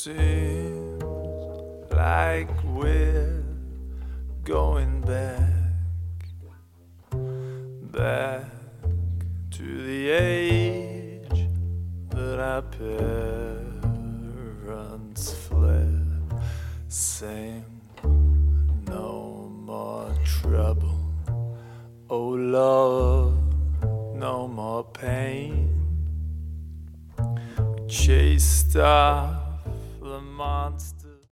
seems like we're going back to the age that our parents fled. Sing no more trouble, oh Lord, no more pain. We chased off the monster